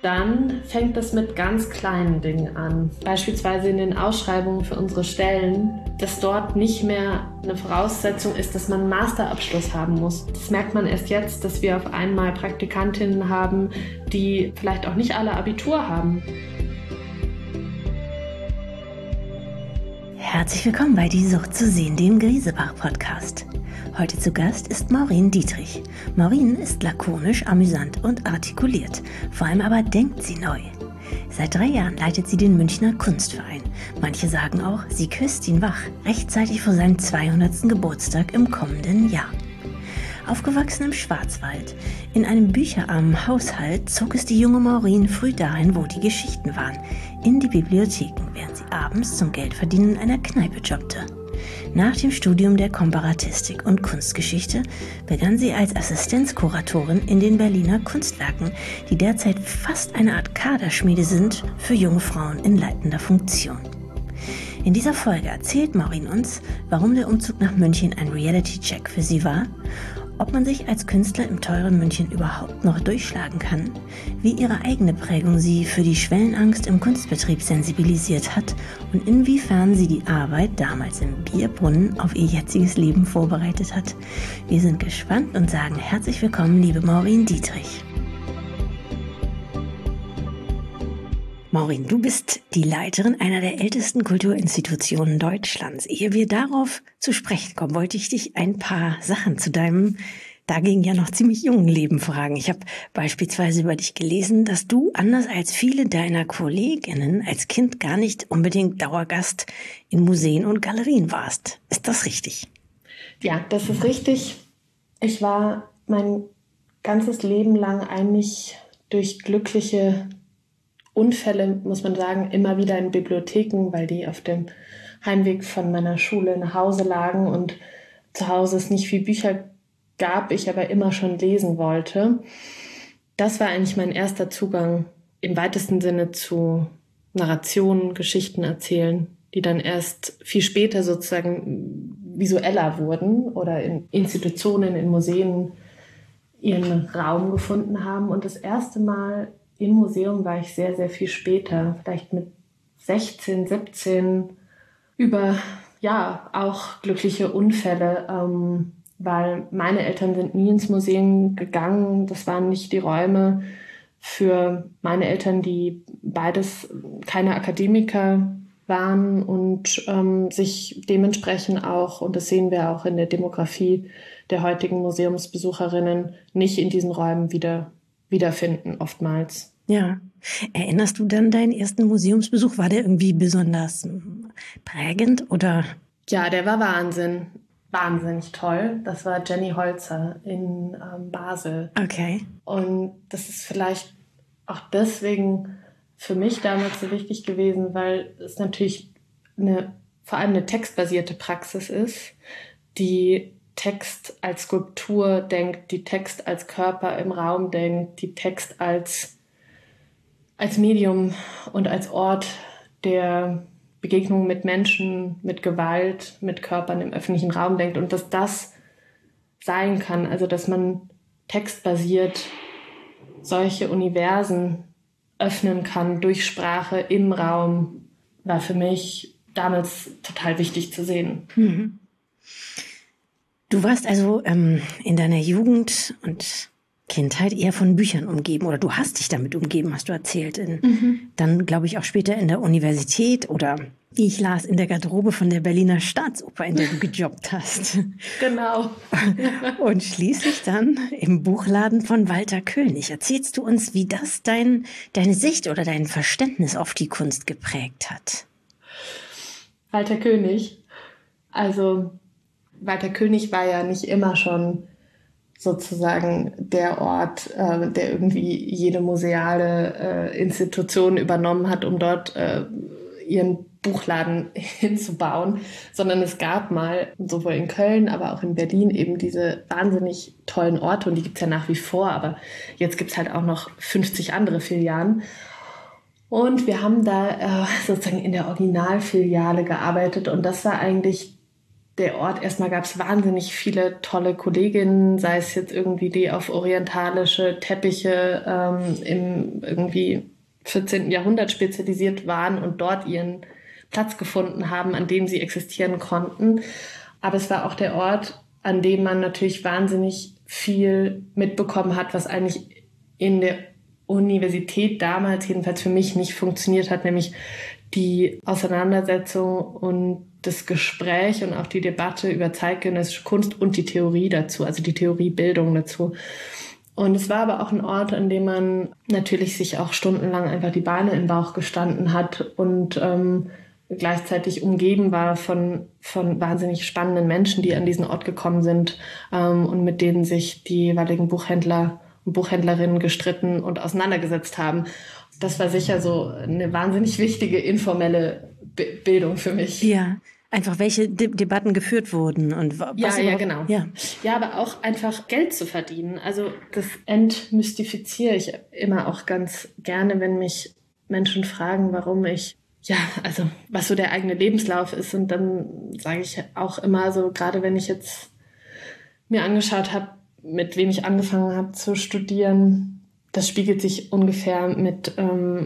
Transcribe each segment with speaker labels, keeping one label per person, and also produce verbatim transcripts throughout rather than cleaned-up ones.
Speaker 1: dann fängt es mit ganz kleinen Dingen an. Beispielsweise in den Ausschreibungen für unsere Stellen, dass dort nicht mehr eine Voraussetzung ist, dass man einen Masterabschluss haben muss. Das merkt man erst jetzt, dass wir auf einmal Praktikantinnen haben, die vielleicht auch nicht alle Abitur haben.
Speaker 2: Herzlich willkommen bei Die Sucht zu sehen, dem Griesebach-Podcast. Heute zu Gast ist Maureen Dietrich. Maureen ist lakonisch, amüsant und artikuliert. Vor allem aber denkt sie neu. Seit drei Jahren leitet sie den Münchner Kunstverein. Manche sagen auch, sie küsst ihn wach, rechtzeitig vor seinem zweihundertsten Geburtstag im kommenden Jahr. Aufgewachsen im Schwarzwald, in einem bücherarmen Haushalt, zog es die junge Maureen früh dahin, wo die Geschichten waren, in die Bibliotheken, während sie abends zum Geldverdienen in einer Kneipe jobbte. Nach dem Studium der Komparatistik und Kunstgeschichte begann sie als Assistenzkuratorin in den Berliner Kunstwerken, die derzeit fast eine Art Kaderschmiede sind für junge Frauen in leitender Funktion. In dieser Folge erzählt Maureen uns, warum der Umzug nach München ein Reality-Check für sie war, ob man sich als Künstler im teuren München überhaupt noch durchschlagen kann, wie ihre eigene Prägung sie für die Schwellenangst im Kunstbetrieb sensibilisiert hat und inwiefern sie die Arbeit damals im Bierbrunnen auf ihr jetziges Leben vorbereitet hat. Wir sind gespannt und sagen herzlich willkommen, liebe Maureen Dietrich. Maureen, du bist die Leiterin einer der ältesten Kulturinstitutionen Deutschlands. Ehe wir darauf zu sprechen kommen, wollte ich dich ein paar Sachen zu deinem dagegen ja noch ziemlich jungen Leben fragen. Ich habe beispielsweise über dich gelesen, dass du, anders als viele deiner Kolleginnen, als Kind gar nicht unbedingt Dauergast in Museen und Galerien warst. Ist das richtig?
Speaker 1: Ja, das ist richtig. Ich war mein ganzes Leben lang eigentlich durch glückliche Unfälle, muss man sagen, immer wieder in Bibliotheken, weil die auf dem Heimweg von meiner Schule nach Hause lagen und zu Hause es nicht viel Bücher gab, ich aber immer schon lesen wollte. Das war eigentlich mein erster Zugang im weitesten Sinne zu Narrationen, Geschichten erzählen, die dann erst viel später sozusagen visueller wurden oder in Institutionen, in Museen ihren Raum gefunden haben. Und das erste Mal im Museum war ich sehr, sehr viel später, vielleicht mit sechzehn, siebzehn, über, ja, auch glückliche Unfälle, ähm, weil meine Eltern sind nie ins Museum gegangen. Das waren nicht die Räume für meine Eltern, die beides keine Akademiker waren und ähm, sich dementsprechend auch, und das sehen wir auch in der Demografie der heutigen Museumsbesucherinnen, nicht in diesen Räumen wieder wiederfinden, oftmals.
Speaker 2: Ja. Erinnerst du dann deinen ersten Museumsbesuch? War der irgendwie besonders prägend oder?
Speaker 1: Ja, der war Wahnsinn. Wahnsinnig toll. Das war Jenny Holzer in ähm, Basel.
Speaker 2: Okay.
Speaker 1: Und das ist vielleicht auch deswegen für mich damals so wichtig gewesen, weil es natürlich eine, vor allem eine textbasierte Praxis ist, die Text als Skulptur denkt, die Text als Körper im Raum denkt, die Text als, als Medium und als Ort der Begegnung mit Menschen, mit Gewalt, mit Körpern im öffentlichen Raum denkt und dass das sein kann, also dass man textbasiert solche Universen öffnen kann durch Sprache im Raum, war für mich damals total wichtig zu sehen.
Speaker 2: Mhm. Du warst also ähm, in deiner Jugend und Kindheit eher von Büchern umgeben oder du hast dich damit umgeben, hast du erzählt. In, mhm. Dann glaube ich auch später in der Universität oder wie ich las, in der Garderobe von der Berliner Staatsoper, in der du gejobbt hast.
Speaker 1: Genau.
Speaker 2: Und schließlich dann im Buchladen von Walter König. Erzählst du uns, wie das dein, deine Sicht oder dein Verständnis auf die Kunst geprägt hat?
Speaker 1: Walter König, also Walter König war ja nicht immer schon sozusagen der Ort, äh, der irgendwie jede museale äh, Institution übernommen hat, um dort äh, ihren Buchladen hinzubauen, sondern es gab mal sowohl in Köln, aber auch in Berlin eben diese wahnsinnig tollen Orte und die gibt es ja nach wie vor, aber jetzt gibt es halt auch noch fünfzig andere Filialen. Und wir haben da äh, sozusagen in der Originalfiliale gearbeitet und das war eigentlich der Ort, erstmal gab es wahnsinnig viele tolle Kolleginnen, sei es jetzt irgendwie die auf orientalische Teppiche ähm, im irgendwie vierzehnten Jahrhundert spezialisiert waren und dort ihren Platz gefunden haben, an dem sie existieren konnten. Aber es war auch der Ort, an dem man natürlich wahnsinnig viel mitbekommen hat, was eigentlich in der Universität damals jedenfalls für mich nicht funktioniert hat, nämlich die Auseinandersetzung und das Gespräch und auch die Debatte über zeitgenössische Kunst und die Theorie dazu, also die Theoriebildung dazu. Und es war aber auch ein Ort, an dem man natürlich sich auch stundenlang einfach die Beine im Bauch gestanden hat und ähm, gleichzeitig umgeben war von, von wahnsinnig spannenden Menschen, die an diesen Ort gekommen sind ähm, und mit denen sich die jeweiligen Buchhändler und Buchhändlerinnen gestritten und auseinandergesetzt haben. Das war sicher so eine wahnsinnig wichtige informelle B- Bildung für mich.
Speaker 2: Ja, einfach welche De- Debatten geführt wurden und was
Speaker 1: Ja, ja,
Speaker 2: überhaupt-
Speaker 1: genau.
Speaker 2: Ja.
Speaker 1: ja, aber auch einfach Geld zu verdienen. Also das entmystifiziere ich immer auch ganz gerne, wenn mich Menschen fragen, warum ich, ja, also was so der eigene Lebenslauf ist. Und dann sage ich auch immer so, gerade wenn ich jetzt mir angeschaut habe, mit wem ich angefangen habe zu studieren, das spiegelt sich ungefähr mit, ähm,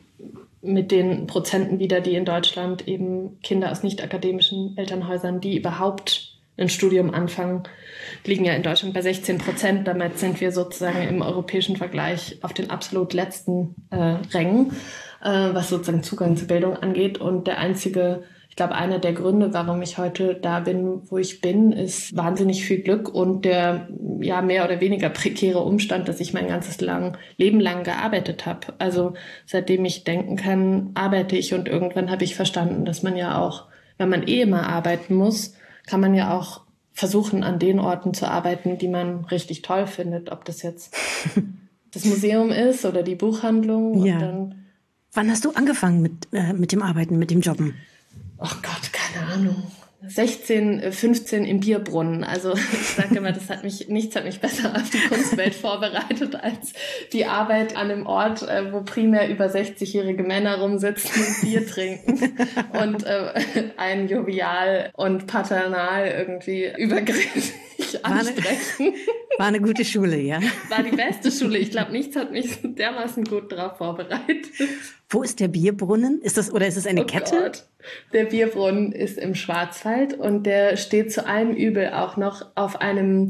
Speaker 1: mit den Prozenten wider, die in Deutschland eben Kinder aus nicht akademischen Elternhäusern, die überhaupt ein Studium anfangen, liegen ja in Deutschland bei sechzehn Prozent. Damit sind wir sozusagen im europäischen Vergleich auf den absolut letzten äh, Rängen, äh, was sozusagen Zugang zur Bildung angeht. Und der einzige, ich glaube, einer der Gründe, warum ich heute da bin, wo ich bin, ist wahnsinnig viel Glück und der ja mehr oder weniger prekäre Umstand, dass ich mein ganzes lang, Leben lang gearbeitet habe. Also seitdem ich denken kann, arbeite ich und irgendwann habe ich verstanden, dass man ja auch, wenn man eh immer arbeiten muss, kann man ja auch versuchen, an den Orten zu arbeiten, die man richtig toll findet, ob das jetzt das Museum ist oder die Buchhandlung.
Speaker 2: Ja.
Speaker 1: Und dann,
Speaker 2: Wann hast du angefangen mit, äh, mit dem Arbeiten, mit dem Jobben?
Speaker 1: oh Gott, keine Ahnung. sechzehn, fünfzehn im Bierbrunnen. Also ich sage immer, das hat mich, nichts hat mich besser auf die Kunstwelt vorbereitet als die Arbeit an einem Ort, äh, wo primär über sechzigjährige Männer rumsitzen und Bier trinken und äh, einen jovial und paternal irgendwie übergriffig ansprechen.
Speaker 2: War eine gute Schule, ja?
Speaker 1: War die beste Schule. Ich glaube, nichts hat mich dermaßen gut darauf vorbereitet.
Speaker 2: Wo ist der Bierbrunnen? Ist das, oder ist es eine
Speaker 1: Oh
Speaker 2: Kette?
Speaker 1: Gott. Der Bierbrunnen ist im Schwarzwald und der steht zu allem Übel auch noch auf einem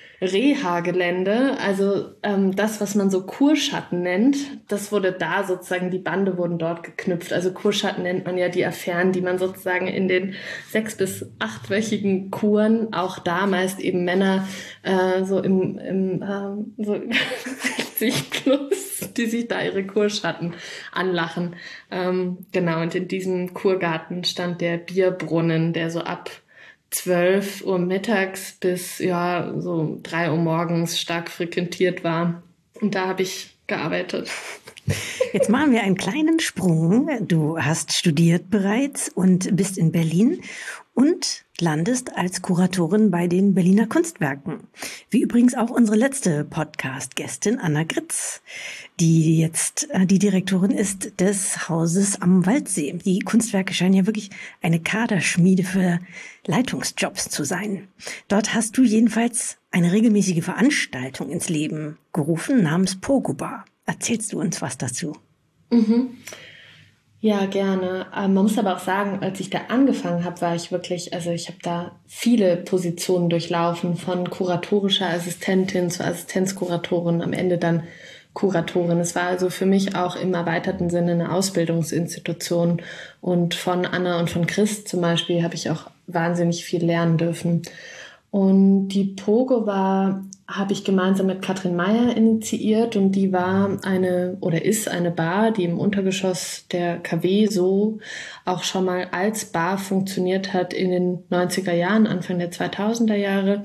Speaker 1: Reha-Gelände. Also ähm, das, was man so Kurschatten nennt, das wurde da sozusagen, die Bande wurden dort geknüpft. Also Kurschatten nennt man ja die Affären, die man sozusagen in den sechs- bis achtwöchigen Kuren, auch da meist eben Männer äh, so im, im ähm, so sechzig plus, die sich da ihre Kurschatten anlachen. Ähm, genau, und in diesem Kurgarten stand der Bierbrunnen, der so ab zwölf Uhr mittags bis ja so drei Uhr morgens stark frequentiert war. Und da habe ich gearbeitet.
Speaker 2: Jetzt machen wir einen kleinen Sprung. Du hast studiert bereits und bist in Berlin und landest als Kuratorin bei den Berliner Kunstwerken. Wie übrigens auch unsere letzte Podcast-Gästin Anna Gritz, die jetzt die Direktorin ist des Hauses am Waldsee. Die Kunstwerke scheinen ja wirklich eine Kaderschmiede für Leitungsjobs zu sein. Dort hast du jedenfalls eine regelmäßige Veranstaltung ins Leben gerufen namens Pogobar. Erzählst du uns was dazu?
Speaker 1: Mhm. Ja, gerne. Ähm, man muss aber auch sagen, als ich da angefangen habe, war ich wirklich, also ich habe da viele Positionen durchlaufen, von kuratorischer Assistentin zur Assistenzkuratorin, am Ende dann Kuratorin. Es war also für mich auch im erweiterten Sinne eine Ausbildungsinstitution. Und von Anna und von Chris zum Beispiel habe ich auch wahnsinnig viel lernen dürfen. Und die Pogo war, habe ich gemeinsam mit Katrin Meyer initiiert und die war eine oder ist eine Bar, die im Untergeschoss der K W so auch schon mal als Bar funktioniert hat in den neunziger Jahren, Anfang der zweitausender Jahre.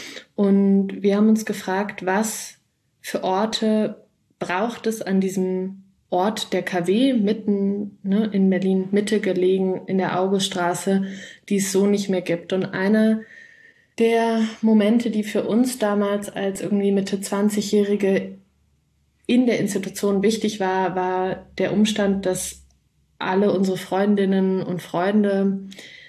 Speaker 1: Und wir haben uns gefragt, was für Orte braucht es an diesem Ort der K W, mitten ne, in Berlin Mitte gelegen, in der Auguststraße, die es so nicht mehr gibt. Und einer der Momente, die für uns damals als irgendwie Mitte zwanzigjährige in der Institution wichtig war, war der Umstand, dass alle unsere Freundinnen und Freunde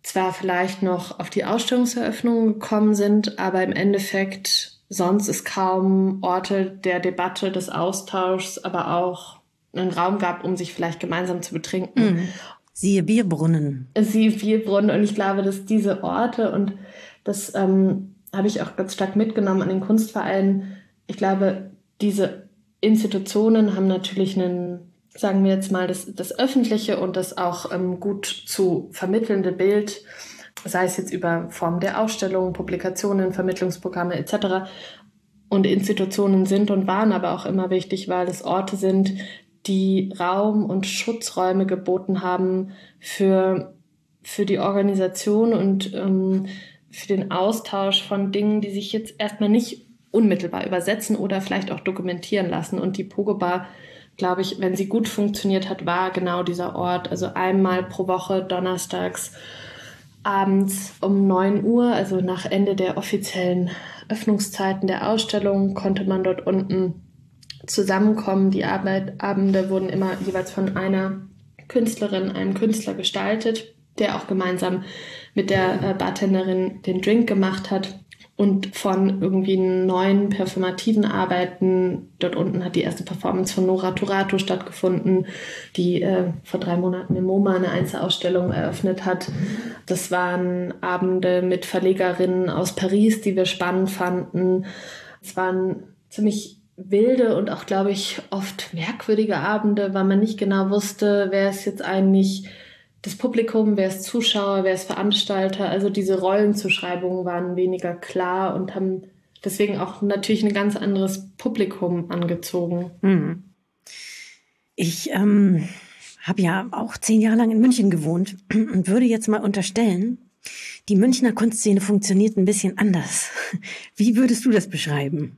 Speaker 1: zwar vielleicht noch auf die Ausstellungseröffnungen gekommen sind, aber im Endeffekt sonst es kaum Orte der Debatte, des Austauschs, aber auch einen Raum gab, um sich vielleicht gemeinsam zu betrinken.
Speaker 2: Mhm. Siehe Bierbrunnen.
Speaker 1: Siehe Bierbrunnen. Und ich glaube, dass diese Orte, und das ähm, habe ich auch ganz stark mitgenommen an den Kunstvereinen, ich glaube, diese Institutionen haben natürlich einen, sagen wir jetzt mal, das, das öffentliche und das auch ähm, gut zu vermittelnde Bild, sei es jetzt über Formen der Ausstellungen, Publikationen, Vermittlungsprogramme et cetera. Und Institutionen sind und waren aber auch immer wichtig, weil es Orte sind, die Raum und Schutzräume geboten haben für, für die Organisation und ähm, für den Austausch von Dingen, die sich jetzt erstmal nicht unmittelbar übersetzen oder vielleicht auch dokumentieren lassen. Und die Pogo Bar, glaube ich, wenn sie gut funktioniert hat, war genau dieser Ort. Also einmal pro Woche, donnerstags, abends um neun Uhr, also nach Ende der offiziellen Öffnungszeiten der Ausstellung, konnte man dort unten zusammenkommen. Die Arbeit, Abende wurden immer jeweils von einer Künstlerin, einem Künstler gestaltet, der auch gemeinsam mit der äh, Bartenderin den Drink gemacht hat. Und von irgendwie neuen performativen Arbeiten, dort unten hat die erste Performance von Nora Turato stattgefunden, die äh, vor drei Monaten im MoMA eine Einzelausstellung eröffnet hat. Das waren Abende mit Verlegerinnen aus Paris, die wir spannend fanden. Es waren ziemlich wilde und auch, glaube ich, oft merkwürdige Abende, weil man nicht genau wusste, wer ist jetzt eigentlich das Publikum, wer ist Zuschauer, wer ist Veranstalter. Also diese Rollenzuschreibungen waren weniger klar und haben deswegen auch natürlich ein ganz anderes Publikum angezogen.
Speaker 2: Hm. Ich ähm, habe ja auch zehn Jahre lang in München gewohnt und würde jetzt mal unterstellen, die Münchner Kunstszene funktioniert ein bisschen anders. Wie würdest du das beschreiben?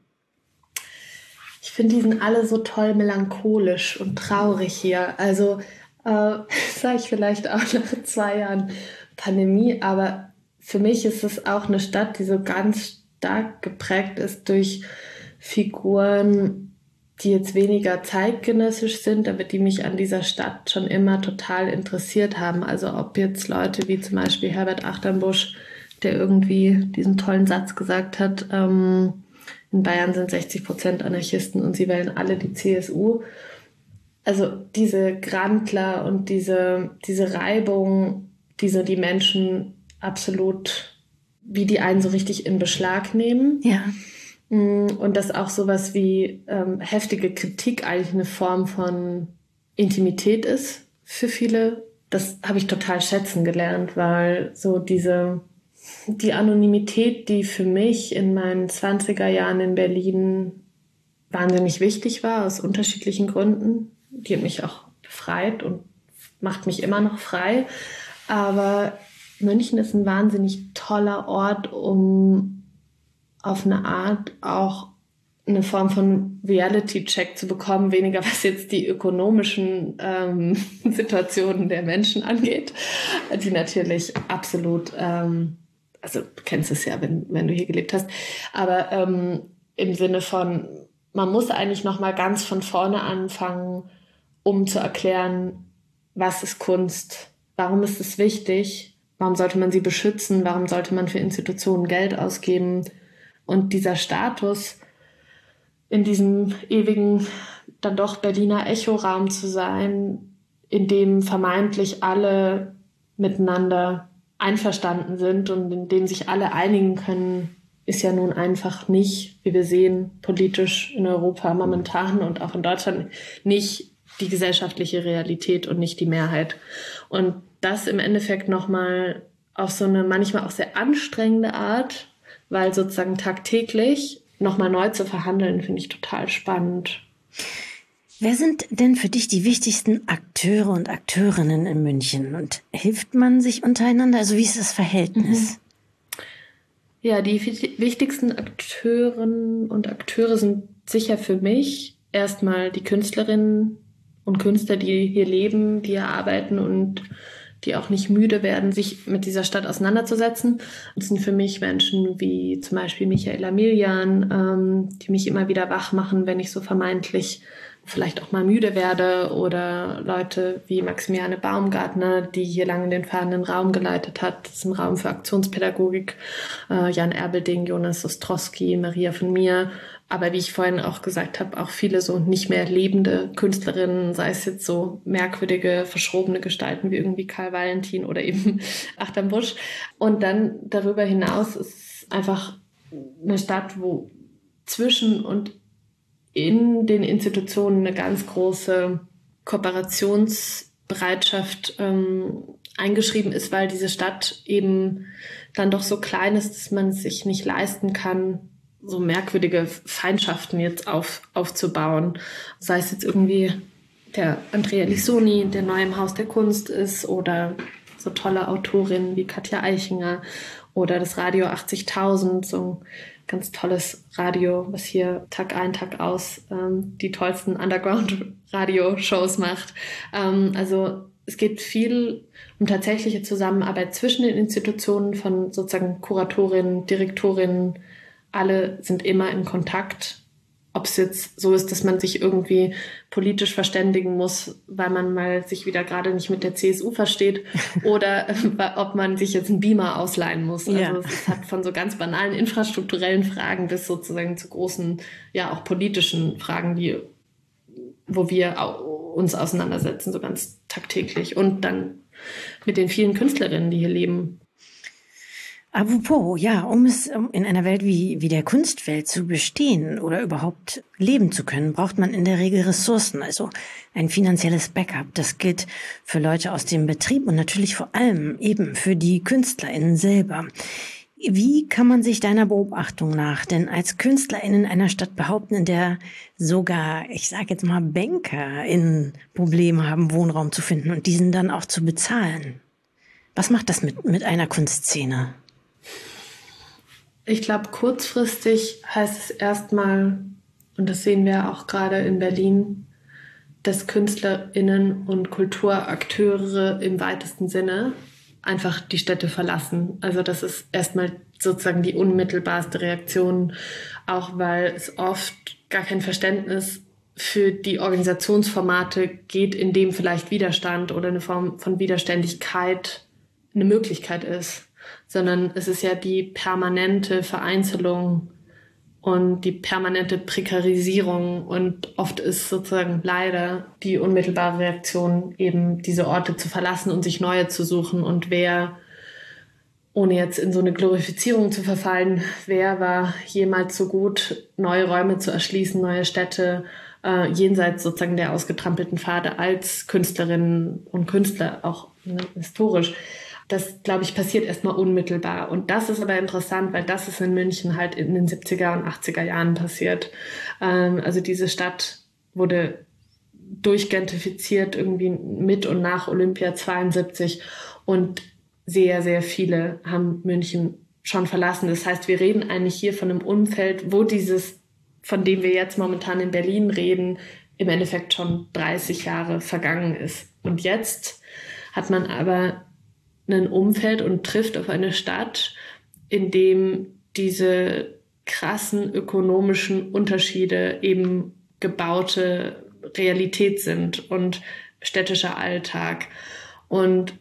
Speaker 1: Ich finde, die sind alle so toll melancholisch und traurig hier. Also äh, sage ich vielleicht auch nach zwei Jahren Pandemie, aber für mich ist es auch eine Stadt, die so ganz stark geprägt ist durch Figuren, die jetzt weniger zeitgenössisch sind, aber die mich an dieser Stadt schon immer total interessiert haben. Also ob jetzt Leute wie zum Beispiel Herbert Achternbusch, der irgendwie diesen tollen Satz gesagt hat, ähm, in Bayern sind sechzig Prozent Anarchisten und sie wählen alle die C S U. Also diese Grandler und diese, diese Reibung, diese die Menschen absolut, wie die einen so richtig in Beschlag nehmen.
Speaker 2: Ja.
Speaker 1: Und dass auch sowas wie ähm, heftige Kritik eigentlich eine Form von Intimität ist für viele. Das habe ich total schätzen gelernt, weil so diese die Anonymität, die für mich in meinen zwanziger Jahren in Berlin wahnsinnig wichtig war, aus unterschiedlichen Gründen, die hat mich auch befreit und macht mich immer noch frei. Aber München ist ein wahnsinnig toller Ort, um auf eine Art auch eine Form von Reality-Check zu bekommen, weniger was jetzt die ökonomischen ähm, Situationen der Menschen angeht, die natürlich absolut, ähm, also du kennst es ja, wenn, wenn du hier gelebt hast, aber ähm, im Sinne von, man muss eigentlich noch mal ganz von vorne anfangen, um zu erklären, was ist Kunst, warum ist es wichtig, warum sollte man sie beschützen, warum sollte man für Institutionen Geld ausgeben. Und dieser Status, in diesem ewigen, dann doch Berliner Echoraum zu sein, in dem vermeintlich alle miteinander einverstanden sind und in dem sich alle einigen können, ist ja nun einfach nicht, wie wir sehen, politisch in Europa momentan und auch in Deutschland nicht die gesellschaftliche Realität und nicht die Mehrheit. Und das im Endeffekt nochmal auf so eine manchmal auch sehr anstrengende Art, weil sozusagen tagtäglich nochmal neu zu verhandeln, finde ich total spannend.
Speaker 2: Wer sind denn für dich die wichtigsten Akteure und Akteurinnen in München? Und hilft man sich untereinander? Also wie ist das Verhältnis?
Speaker 1: Mhm. Ja, die wichtigsten Akteurinnen und Akteure sind sicher für mich erstmal die Künstlerinnen und Künstler, die hier leben, die hier arbeiten und die auch nicht müde werden, sich mit dieser Stadt auseinanderzusetzen. Das sind für mich Menschen wie zum Beispiel Michaela Miljan, ähm, die mich immer wieder wach machen, wenn ich so vermeintlich vielleicht auch mal müde werde, oder Leute wie Maximiliane Baumgartner, die hier lange den fahrenden Raum geleitet hat. Das ist ein Raum für Aktionspädagogik. Äh, Jan Erbelding, Jonas Ostrowski, Maria von Mir. Aber wie ich vorhin auch gesagt habe, auch viele so nicht mehr lebende Künstlerinnen, sei es jetzt so merkwürdige, verschrobene Gestalten wie irgendwie Karl Valentin oder eben Achterm Busch. Und dann darüber hinaus ist es einfach eine Stadt, wo zwischen und in den Institutionen eine ganz große Kooperationsbereitschaft ähm, eingeschrieben ist, weil diese Stadt eben dann doch so klein ist, dass man es sich nicht leisten kann, so merkwürdige Feindschaften jetzt auf, aufzubauen. Sei es jetzt irgendwie der Andrea Lissoni, der neu im Haus der Kunst ist, oder so tolle Autorinnen wie Katja Eichinger, oder das Radio achtzigtausend, so ein ganz tolles Radio, was hier Tag ein, Tag aus ähm, die tollsten Underground-Radio-Shows macht. Ähm, also es geht viel um tatsächliche Zusammenarbeit zwischen den Institutionen von sozusagen Kuratorinnen, Direktorinnen. Alle sind immer in Kontakt. Ob es jetzt so ist, dass man sich irgendwie politisch verständigen muss, weil man mal sich wieder gerade nicht mit der C S U versteht, oder äh, ob man sich jetzt einen Beamer ausleihen muss. Also ja. Es hat von so ganz banalen infrastrukturellen Fragen bis sozusagen zu großen, ja auch politischen Fragen, die, wo wir uns auseinandersetzen, so ganz tagtäglich. Und dann mit den vielen Künstlerinnen, die hier leben.
Speaker 2: Apropos, ja, um es um in einer Welt wie, wie der Kunstwelt zu bestehen oder überhaupt leben zu können, braucht man in der Regel Ressourcen, also ein finanzielles Backup. Das gilt für Leute aus dem Betrieb und natürlich vor allem eben für die KünstlerInnen selber. Wie kann man sich deiner Beobachtung nach denn als KünstlerInnen einer Stadt behaupten, in der sogar, ich sage jetzt mal, BankerInnen Probleme haben, Wohnraum zu finden und diesen dann auch zu bezahlen? Was macht das mit, mit einer Kunstszene?
Speaker 1: Ich glaube, kurzfristig heißt es erstmal, und das sehen wir auch gerade in Berlin, dass KünstlerInnen und Kulturakteure im weitesten Sinne einfach die Städte verlassen. Also das ist erstmal sozusagen die unmittelbarste Reaktion, auch weil es oft gar kein Verständnis für die Organisationsformate geht, in dem vielleicht Widerstand oder eine Form von Widerständigkeit eine Möglichkeit ist, sondern es ist ja die permanente Vereinzelung und die permanente Prekarisierung, und oft ist sozusagen leider die unmittelbare Reaktion eben diese Orte zu verlassen und sich neue zu suchen. Und wer, ohne jetzt in so eine Glorifizierung zu verfallen, wer war jemals so gut, neue Räume zu erschließen, neue Städte, äh, jenseits sozusagen der ausgetrampelten Pfade als Künstlerinnen und Künstler, auch ne, historisch. Das, glaube ich, passiert erstmal unmittelbar. Und das ist aber interessant, weil das ist in München halt in den siebziger und achtziger Jahren passiert. Ähm, also diese Stadt wurde durchgentrifiziert irgendwie mit und nach Olympia zweiundsiebzig, und sehr, sehr viele haben München schon verlassen. Das heißt, wir reden eigentlich hier von einem Umfeld, wo dieses, von dem wir jetzt momentan in Berlin reden, im Endeffekt schon dreißig Jahre vergangen ist. Und jetzt hat man aber ein Umfeld und trifft auf eine Stadt, in dem diese krassen ökonomischen Unterschiede eben gebaute Realität sind und städtischer Alltag. Und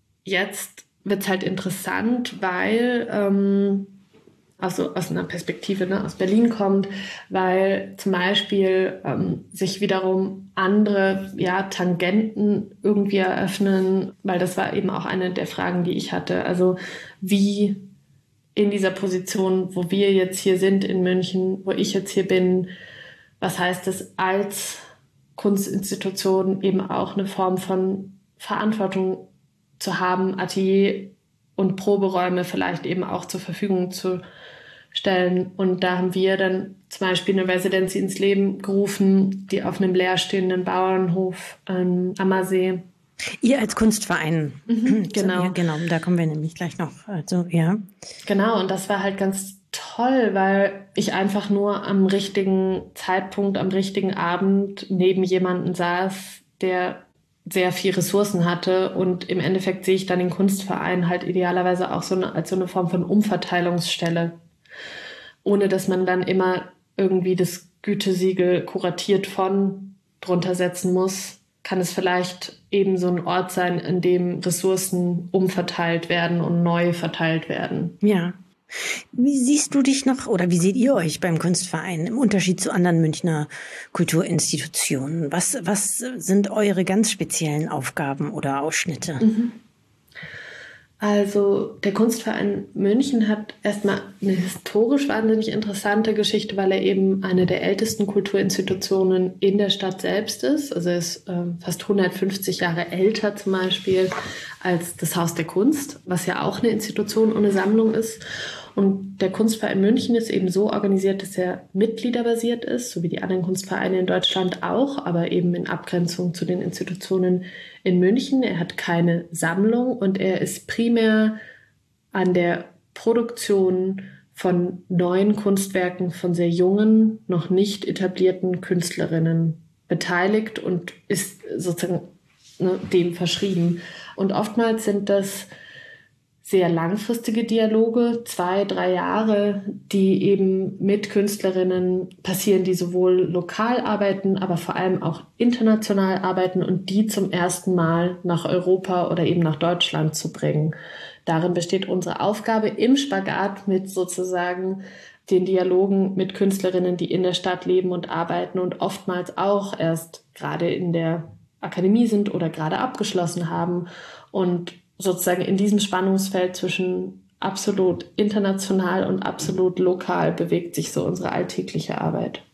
Speaker 1: jetzt wird es halt interessant, weil ähm, also aus einer Perspektive ne, aus Berlin kommt, weil zum Beispiel ähm, sich wiederum andere ja, Tangenten irgendwie eröffnen, weil das war eben auch eine der Fragen, die ich hatte. Also wie in dieser Position, wo wir jetzt hier sind in München, wo ich jetzt hier bin, was heißt das als Kunstinstitution eben auch eine Form von Verantwortung zu haben, Atelier und Proberäume vielleicht eben auch zur Verfügung zu stellen. Und da haben wir dann zum Beispiel eine Residency ins Leben gerufen, die auf einem leerstehenden Bauernhof am Ammersee.
Speaker 2: Ihr als Kunstverein.
Speaker 1: Mhm, genau.
Speaker 2: So, ja, genau, da kommen wir nämlich gleich noch. Also, ja.
Speaker 1: Genau, und das war halt ganz toll, weil ich einfach nur am richtigen Zeitpunkt, am richtigen Abend neben jemanden saß, der sehr viel Ressourcen hatte, und im Endeffekt sehe ich dann den Kunstverein halt idealerweise auch so eine, als so eine Form von Umverteilungsstelle, ohne dass man dann immer irgendwie das Gütesiegel kuratiert von drunter setzen muss, kann es vielleicht eben so ein Ort sein, in dem Ressourcen umverteilt werden und neu verteilt werden.
Speaker 2: Ja. Wie siehst du dich noch oder wie seht ihr euch beim Kunstverein im Unterschied zu anderen Münchner Kulturinstitutionen? Was, was sind eure ganz speziellen Aufgaben oder Ausschnitte?
Speaker 1: Mhm. Also der Kunstverein München hat erstmal eine historisch wahnsinnig interessante Geschichte, weil er eben eine der ältesten Kulturinstitutionen in der Stadt selbst ist. Also er ist äh, fast hundertfünfzig Jahre älter zum Beispiel als das Haus der Kunst, was ja auch eine Institution und eine Sammlung ist. Und der Kunstverein München ist eben so organisiert, dass er mitgliederbasiert ist, so wie die anderen Kunstvereine in Deutschland auch, aber eben in Abgrenzung zu den Institutionen in München. Er hat keine Sammlung und er ist primär an der Produktion von neuen Kunstwerken von sehr jungen, noch nicht etablierten Künstlerinnen beteiligt und ist sozusagen ne, dem verschrieben. Und oftmals sind das sehr langfristige Dialoge, zwei, drei Jahre, die eben mit Künstlerinnen passieren, die sowohl lokal arbeiten, aber vor allem auch international arbeiten und die zum ersten Mal nach Europa oder eben nach Deutschland zu bringen. Darin besteht unsere Aufgabe im Spagat mit sozusagen den Dialogen mit Künstlerinnen, die in der Stadt leben und arbeiten und oftmals auch erst gerade in der Akademie sind oder gerade abgeschlossen haben und sozusagen in diesem Spannungsfeld zwischen absolut international und absolut lokal bewegt sich so unsere alltägliche Arbeit.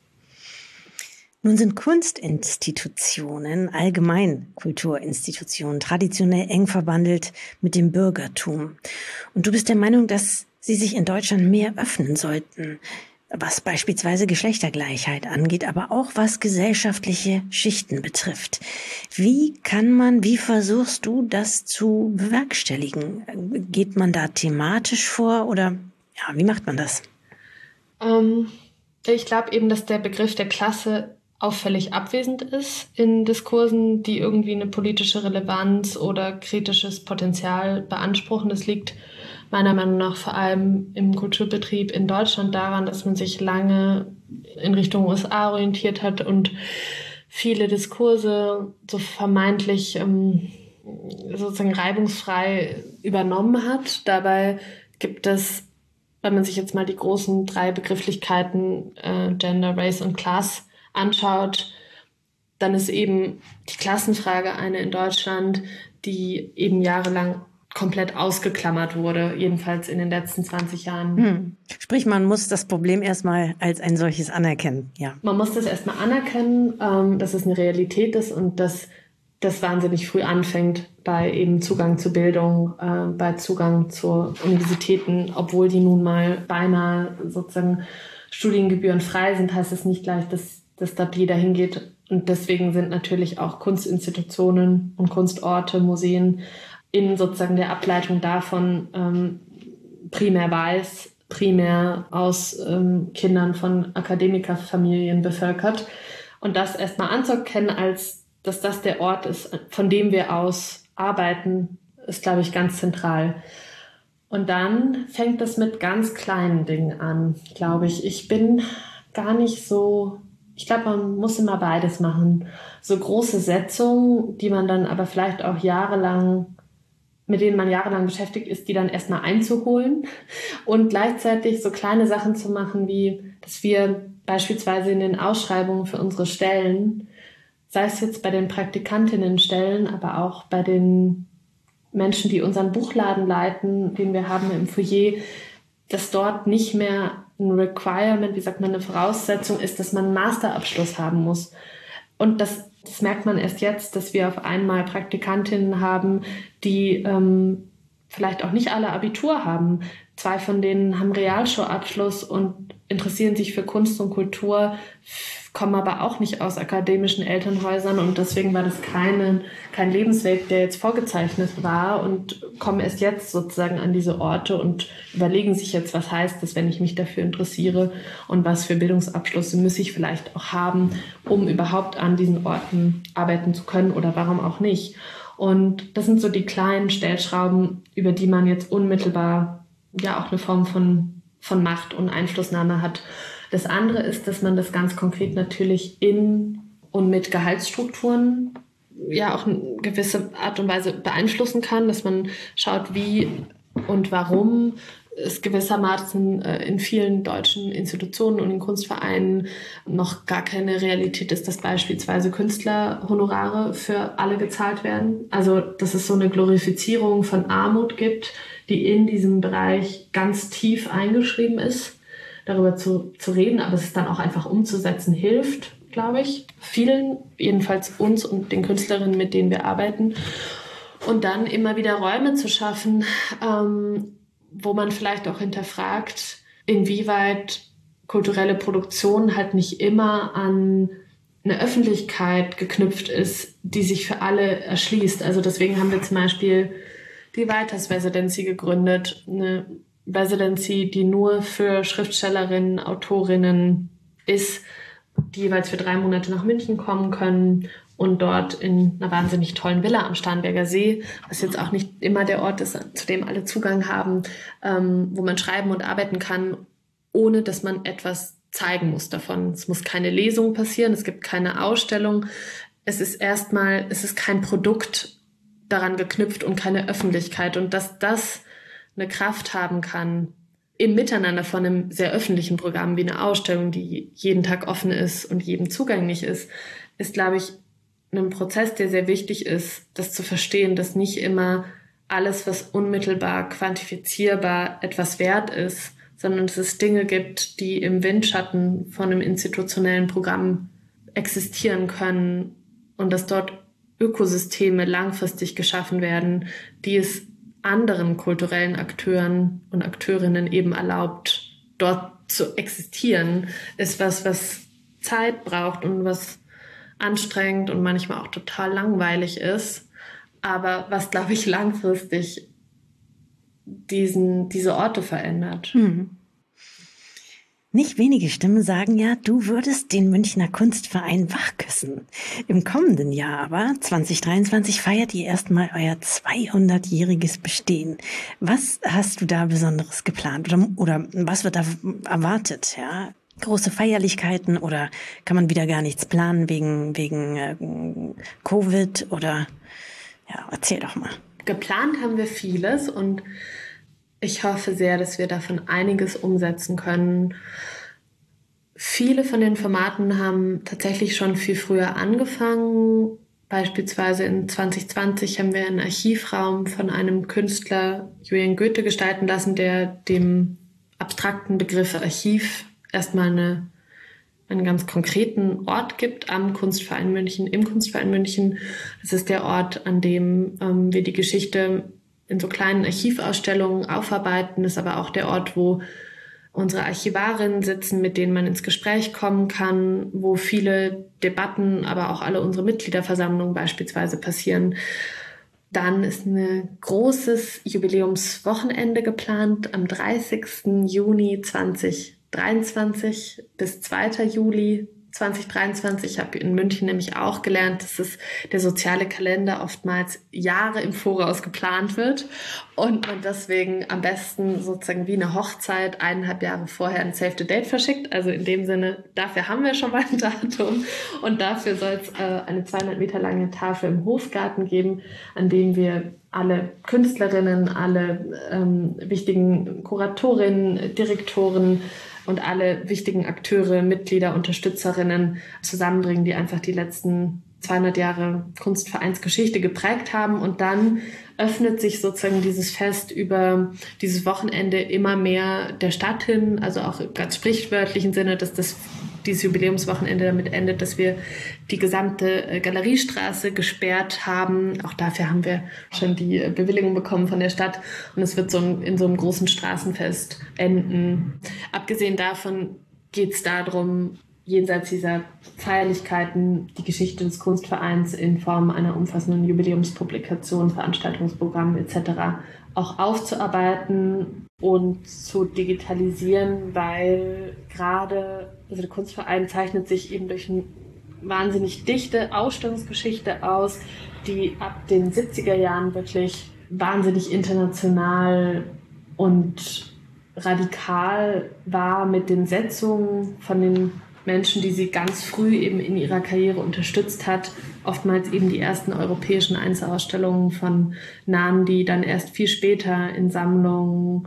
Speaker 2: Nun sind Kunstinstitutionen, allgemein Kulturinstitutionen, traditionell eng verbandelt mit dem Bürgertum. Und du bist der Meinung, dass sie sich in Deutschland mehr öffnen sollten, was beispielsweise Geschlechtergleichheit angeht, aber auch was gesellschaftliche Schichten betrifft. Wie kann man, wie versuchst du das zu bewerkstelligen? Geht man da thematisch vor oder ja, wie macht man das?
Speaker 1: Ähm, ich glaube eben, dass der Begriff der Klasse auffällig abwesend ist in Diskursen, die irgendwie eine politische Relevanz oder kritisches Potenzial beanspruchen. Das liegt meiner Meinung nach vor allem im Kulturbetrieb in Deutschland daran, dass man sich lange in Richtung U S A orientiert hat und viele Diskurse so vermeintlich ähm, sozusagen reibungsfrei übernommen hat. Dabei gibt es, wenn man sich jetzt mal die großen drei Begrifflichkeiten äh, Gender, Race und Class anschaut, dann ist eben die Klassenfrage eine in Deutschland, die eben jahrelang komplett ausgeklammert wurde, jedenfalls in den letzten zwanzig Jahren.
Speaker 2: Hm. Sprich, man muss das Problem erstmal als ein solches anerkennen. Ja.
Speaker 1: Man muss das erstmal anerkennen, ähm, dass es eine Realität ist und dass das wahnsinnig früh anfängt bei eben Zugang zu Bildung, äh, bei Zugang zu Universitäten. Obwohl die nun mal beinahe sozusagen studiengebührenfrei sind, heißt es nicht gleich, dass, dass dort jeder hingeht. Und deswegen sind natürlich auch Kunstinstitutionen und Kunstorte, Museen in sozusagen der Ableitung davon ähm, primär weiß, primär aus ähm, Kindern von Akademikerfamilien bevölkert. Und das erstmal anzuerkennen, als dass das der Ort ist, von dem wir aus arbeiten, ist, glaube ich, ganz zentral. Und dann fängt es mit ganz kleinen Dingen an, glaube ich. Ich bin gar nicht so... Ich glaube, man muss immer beides machen. So große Setzungen, die man dann aber vielleicht auch jahrelang mit denen man jahrelang beschäftigt ist, die dann erstmal einzuholen und gleichzeitig so kleine Sachen zu machen, wie dass wir beispielsweise in den Ausschreibungen für unsere Stellen, sei es jetzt bei den Praktikantinnenstellen, aber auch bei den Menschen, die unseren Buchladen leiten, den wir haben im Foyer, dass dort nicht mehr ein Requirement, wie sagt man, eine Voraussetzung ist, dass man einen Masterabschluss haben muss. Und das Das merkt man erst jetzt, dass wir auf einmal Praktikantinnen haben, die ähm, vielleicht auch nicht alle Abitur haben. Zwei von denen haben Realschulabschluss und interessieren sich für Kunst und Kultur, kommen aber auch nicht aus akademischen Elternhäusern und deswegen war das keine, kein Lebensweg, der jetzt vorgezeichnet war und kommen erst jetzt sozusagen an diese Orte und überlegen sich jetzt, was heißt das, wenn ich mich dafür interessiere und was für Bildungsabschlüsse muss ich vielleicht auch haben, um überhaupt an diesen Orten arbeiten zu können oder warum auch nicht. Und das sind so die kleinen Stellschrauben, über die man jetzt unmittelbar ja auch eine Form von, von Macht und Einflussnahme hat. Das andere ist, dass man das ganz konkret natürlich in und mit Gehaltsstrukturen ja auch eine gewisse Art und Weise beeinflussen kann, dass man schaut, wie und warum es gewissermaßen in vielen deutschen Institutionen und in Kunstvereinen noch gar keine Realität ist, dass beispielsweise Künstlerhonorare für alle gezahlt werden. Also dass es so eine Glorifizierung von Armut gibt, die in diesem Bereich ganz tief eingeschrieben ist, darüber zu, zu reden, aber es dann auch einfach umzusetzen hilft, glaube ich, vielen, jedenfalls uns und den Künstlerinnen, mit denen wir arbeiten. Und dann immer wieder Räume zu schaffen, ähm, wo man vielleicht auch hinterfragt, inwieweit kulturelle Produktion halt nicht immer an eine Öffentlichkeit geknüpft ist, die sich für alle erschließt. Also deswegen haben wir zum Beispiel die Writers Residency gegründet, eine Residency, die nur für Schriftstellerinnen, Autorinnen ist, die jeweils für drei Monate nach München kommen können und dort in einer wahnsinnig tollen Villa am Starnberger See, was jetzt auch nicht immer der Ort ist, zu dem alle Zugang haben, ähm, wo man schreiben und arbeiten kann, ohne dass man etwas zeigen muss davon. Es muss keine Lesung passieren, es gibt keine Ausstellung. Es ist erstmal, es ist kein Produkt daran geknüpft und keine Öffentlichkeit. Und dass das eine Kraft haben kann im Miteinander von einem sehr öffentlichen Programm wie eine Ausstellung, die jeden Tag offen ist und jedem zugänglich ist, ist, glaube ich, ein Prozess, der sehr wichtig ist, das zu verstehen, dass nicht immer alles, was unmittelbar quantifizierbar etwas wert ist, sondern dass es Dinge gibt, die im Windschatten von einem institutionellen Programm existieren können und dass dort Ökosysteme langfristig geschaffen werden, die es anderen kulturellen Akteuren und Akteurinnen eben erlaubt, dort zu existieren, ist was, was Zeit braucht und was anstrengend und manchmal auch total langweilig ist, aber was, glaube ich, langfristig diesen, diese Orte verändert.
Speaker 2: Hm. Nicht wenige Stimmen sagen ja, du würdest den Münchner Kunstverein wachküssen. Im kommenden Jahr aber, zwanzig dreiundzwanzig, feiert ihr erstmal euer zweihundertjähriges Bestehen. Was hast du da Besonderes geplant oder, oder was wird da erwartet? Ja? Große Feierlichkeiten oder kann man wieder gar nichts planen wegen, wegen äh, Covid oder ja, erzähl doch mal.
Speaker 1: Geplant haben wir vieles und ich hoffe sehr, dass wir davon einiges umsetzen können. Viele von den Formaten haben tatsächlich schon viel früher angefangen. Beispielsweise in zwanzig zwanzig haben wir einen Archivraum von einem Künstler, Julian Goethe, gestalten lassen, der dem abstrakten Begriff Archiv erstmal eine, einen ganz konkreten Ort gibt am Kunstverein München, im Kunstverein München. Das ist der Ort, an dem ähm, wir die Geschichte in so kleinen Archivausstellungen aufarbeiten. Das ist aber auch der Ort, wo unsere Archivarinnen sitzen, mit denen man ins Gespräch kommen kann, wo viele Debatten, aber auch alle unsere Mitgliederversammlungen beispielsweise passieren. Dann ist ein großes Jubiläumswochenende geplant am dreißigsten Juni zweitausenddreiundzwanzig bis zweiten Juli zweitausenddreiundzwanzig. Ich habe in München nämlich auch gelernt, dass es der soziale Kalender oftmals Jahre im Voraus geplant wird und man deswegen am besten sozusagen wie eine Hochzeit eineinhalb Jahre vorher ein Save the Date verschickt. Also in dem Sinne, dafür haben wir schon mal ein Datum und dafür soll es äh, eine zweihundert Meter lange Tafel im Hofgarten geben, an dem wir alle Künstlerinnen, alle ähm, wichtigen Kuratorinnen, Direktoren und alle wichtigen Akteure, Mitglieder, Unterstützerinnen zusammenbringen, die einfach die letzten zweihundert Jahre Kunstvereinsgeschichte geprägt haben. Und dann öffnet sich sozusagen dieses Fest über dieses Wochenende immer mehr der Stadt hin, also auch im ganz sprichwörtlichen Sinne, dass das dieses Jubiläumswochenende damit endet, dass wir die gesamte Galeriestraße gesperrt haben. Auch dafür haben wir schon die Bewilligung bekommen von der Stadt. Und es wird so in so einem großen Straßenfest enden. Abgesehen davon geht es darum, jenseits dieser Feierlichkeiten die Geschichte des Kunstvereins in Form einer umfassenden Jubiläumspublikation, Veranstaltungsprogramm et cetera auch aufzuarbeiten und zu digitalisieren, weil gerade also der Kunstverein zeichnet sich eben durch eine wahnsinnig dichte Ausstellungsgeschichte aus, die ab den siebziger Jahren wirklich wahnsinnig international und radikal war mit den Setzungen von den Menschen, die sie ganz früh eben in ihrer Karriere unterstützt hat. Oftmals eben die ersten europäischen Einzelausstellungen von Namen, die dann erst viel später in Sammlungen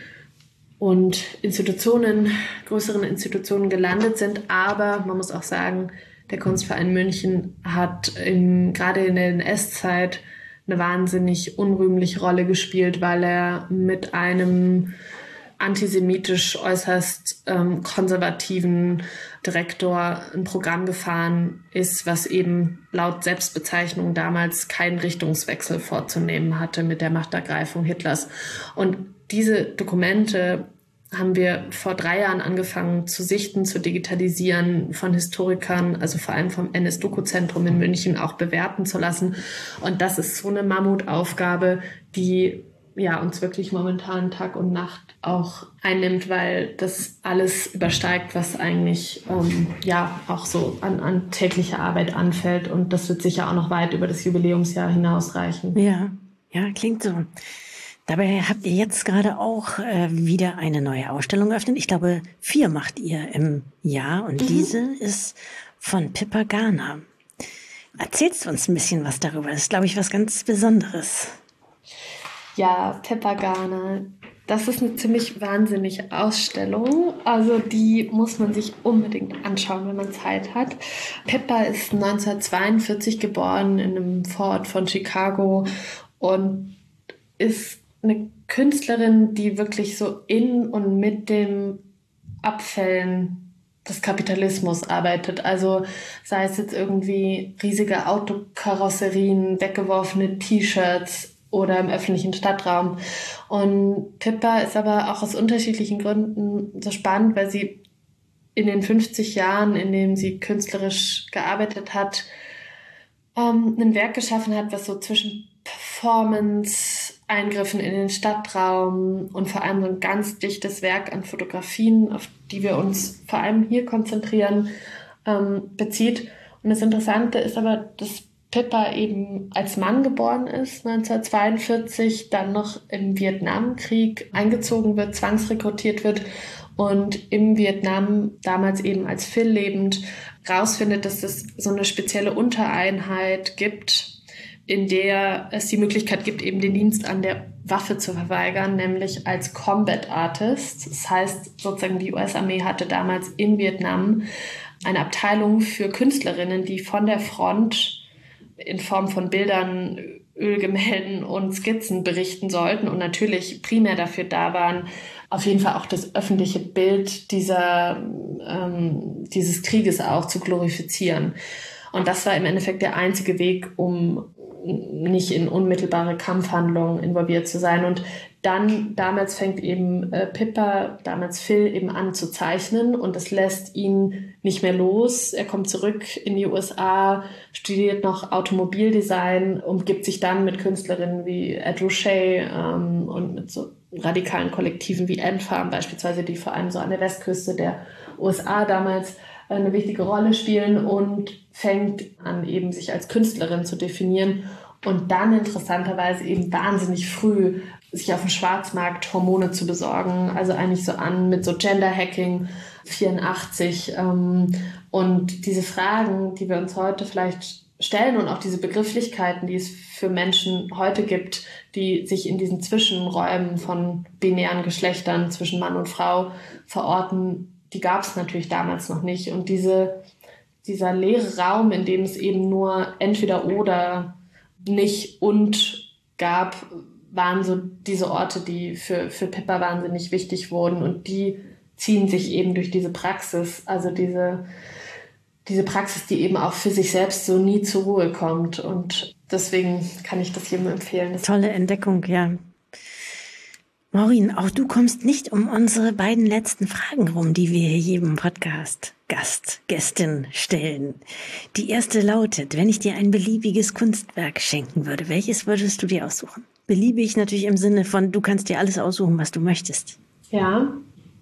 Speaker 1: und Institutionen, größeren Institutionen gelandet sind. Aber man muss auch sagen, der Kunstverein München hat im, gerade in der N S-Zeit eine wahnsinnig unrühmliche Rolle gespielt, weil er mit einem antisemitisch äußerst ähm, konservativen Direktor ein Programm gefahren ist, was eben laut Selbstbezeichnung damals keinen Richtungswechsel vorzunehmen hatte mit der Machtergreifung Hitlers. Und diese Dokumente haben wir vor drei Jahren angefangen zu sichten, zu digitalisieren, von Historikern, also vor allem vom N S-Doku-Zentrum in München auch bewerten zu lassen. Und das ist so eine Mammutaufgabe, die ja, uns wirklich momentan Tag und Nacht auch einnimmt, weil das alles übersteigt, was eigentlich ähm, ja auch so an, an täglicher Arbeit anfällt. Und das wird sicher auch noch weit über das Jubiläumsjahr hinausreichen.
Speaker 2: Ja, ja, klingt so. Dabei habt ihr jetzt gerade auch äh, wieder eine neue Ausstellung eröffnet. Ich glaube, vier macht ihr im Jahr und mhm. diese ist von Pippa Garner. Erzählst du uns ein bisschen was darüber? Das ist, glaube ich, was ganz Besonderes.
Speaker 1: Ja, Pippa Garner, das ist eine ziemlich wahnsinnige Ausstellung. Also die muss man sich unbedingt anschauen, wenn man Zeit hat. Pippa ist neunzehnhundertzweiundvierzig geboren in einem Vorort von Chicago und ist eine Künstlerin, die wirklich so in und mit dem Abfällen des Kapitalismus arbeitet. Also sei es jetzt irgendwie riesige Autokarosserien, weggeworfene T-Shirts oder im öffentlichen Stadtraum. Und Pippa ist aber auch aus unterschiedlichen Gründen so spannend, weil sie in den fünfzig Jahren, in denen sie künstlerisch gearbeitet hat, ähm, ein Werk geschaffen hat, was so zwischen Performance, Eingriffen in den Stadtraum und vor allem so ein ganz dichtes Werk an Fotografien, auf die wir uns vor allem hier konzentrieren, ähm, bezieht. Und das Interessante ist aber, dass Pippa eben als Mann geboren ist, neunzehnhundertzweiundvierzig, dann noch im Vietnamkrieg eingezogen wird, zwangsrekrutiert wird und im Vietnam damals eben als Phil lebend rausfindet, dass es so eine spezielle Untereinheit gibt, in der es die Möglichkeit gibt, eben den Dienst an der Waffe zu verweigern, nämlich als Combat Artist. Das heißt, sozusagen die U S-Armee hatte damals in Vietnam eine Abteilung für Künstlerinnen, die von der Front in Form von Bildern, Ölgemälden und Skizzen berichten sollten und natürlich primär dafür da waren, auf jeden Fall auch das öffentliche Bild dieser, ähm, dieses Krieges auch zu glorifizieren. Und das war im Endeffekt der einzige Weg, um nicht in unmittelbare Kampfhandlungen involviert zu sein. Und dann, damals fängt eben äh, Pippa, damals Phil, eben an zu zeichnen und das lässt ihn nicht mehr los. Er kommt zurück in die U S A, studiert noch Automobildesign, umgibt sich dann mit Künstlerinnen wie Ed Ruscha ähm, und mit so radikalen Kollektiven wie Endfarm beispielsweise, die vor allem so an der Westküste der U S A damals eine wichtige Rolle spielen und fängt an, eben sich als Künstlerin zu definieren und dann interessanterweise eben wahnsinnig früh sich auf dem Schwarzmarkt Hormone zu besorgen. Also eigentlich so an mit so Gender-Hacking, vierundachtzig. Ähm, und diese Fragen, die wir uns heute vielleicht stellen und auch diese Begrifflichkeiten, die es für Menschen heute gibt, die sich in diesen Zwischenräumen von binären Geschlechtern zwischen Mann und Frau verorten, die gab es natürlich damals noch nicht. Und diese, dieser leere Raum, in dem es eben nur entweder oder nicht und gab, waren so diese Orte, die für, für Pippa wahnsinnig wichtig wurden. Und die ziehen sich eben durch diese Praxis, also diese, diese Praxis, die eben auch für sich selbst so nie zur Ruhe kommt. Und deswegen kann ich das jedem empfehlen.
Speaker 2: Tolle Entdeckung, ja. Maureen, auch du kommst nicht um unsere beiden letzten Fragen rum, die wir hier jedem Podcast-Gast, Gästin stellen. Die erste lautet, wenn ich dir ein beliebiges Kunstwerk schenken würde, welches würdest du dir aussuchen? Beliebig natürlich im Sinne von, du kannst dir alles aussuchen, was du möchtest.
Speaker 1: Ja,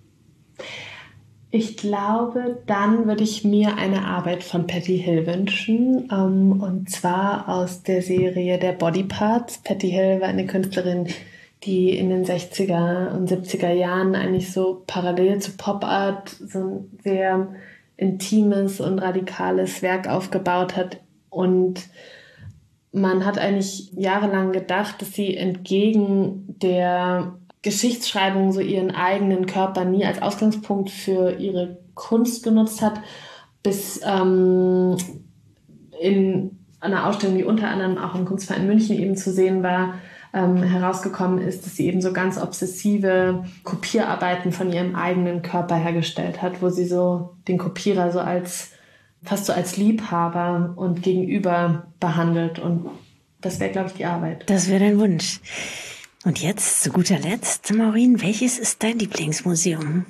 Speaker 1: ich glaube, dann würde ich mir eine Arbeit von Patty Hill wünschen, ähm, und zwar aus der Serie der Body Parts. Patty Hill war eine Künstlerin, die in den sechziger und siebziger Jahren eigentlich so parallel zu Pop Art so ein sehr intimes und radikales Werk aufgebaut hat. Und man hat eigentlich jahrelang gedacht, dass sie entgegen der Geschichtsschreibung so ihren eigenen Körper nie als Ausgangspunkt für ihre Kunst genutzt hat, bis ähm, in einer Ausstellung, die unter anderem auch im Kunstverein München eben zu sehen war, ähm, herausgekommen ist, dass sie eben so ganz obsessive Kopierarbeiten von ihrem eigenen Körper hergestellt hat, wo sie so den Kopierer so als fast so als Liebhaber und Gegenüber behandelt. Und das wäre, glaube ich, die Arbeit.
Speaker 2: Das wäre dein Wunsch. Und jetzt, zu guter Letzt, Maureen, welches ist dein Lieblingsmuseum?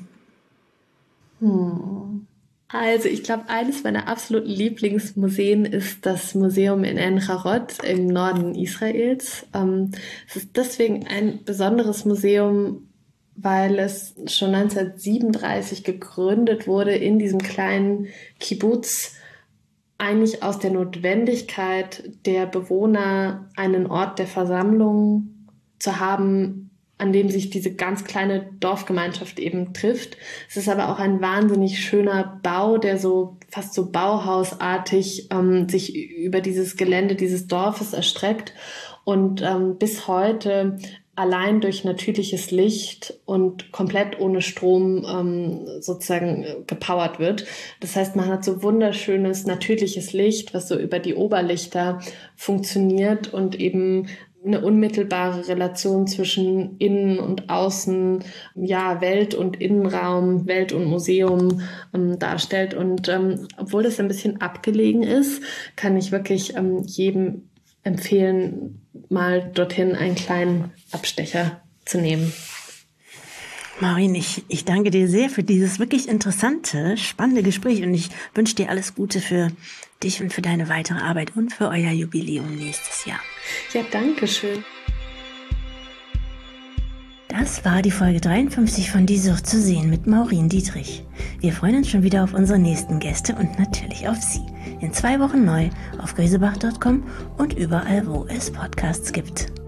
Speaker 1: Hm. Also ich glaube, eines meiner absoluten Lieblingsmuseen ist das Museum in En Jarod im Norden Israels. Ähm, es ist deswegen ein besonderes Museum, weil es schon neunzehnhundertsiebenunddreißig gegründet wurde in diesem kleinen Kibbutz, eigentlich aus der Notwendigkeit der Bewohner, einen Ort der Versammlung zu haben, an dem sich diese ganz kleine Dorfgemeinschaft eben trifft. Es ist aber auch ein wahnsinnig schöner Bau, der so fast so bauhausartig ähm, sich über dieses Gelände dieses Dorfes erstreckt und ähm, bis heute allein durch natürliches Licht und komplett ohne Strom ähm, sozusagen gepowert wird. Das heißt, man hat so wunderschönes natürliches Licht, was so über die Oberlichter funktioniert und eben eine unmittelbare Relation zwischen Innen und Außen, ja, Welt und Innenraum, Welt und Museum ähm, darstellt. Und ähm, obwohl das ein bisschen abgelegen ist, kann ich wirklich ähm, jedem empfehlen, mal dorthin einen kleinen Abstecher zu nehmen.
Speaker 2: Maureen, ich, ich danke dir sehr für dieses wirklich interessante, spannende Gespräch und ich wünsche dir alles Gute für dich und für deine weitere Arbeit und für euer Jubiläum nächstes Jahr.
Speaker 1: Ja, danke schön.
Speaker 2: Das war die Folge dreiundfünfzig von Die Sucht zu sehen mit Maureen Dietrich. Wir freuen uns schon wieder auf unsere nächsten Gäste und natürlich auf Sie. In zwei Wochen neu auf grisebach Punkt com und überall, wo es Podcasts gibt.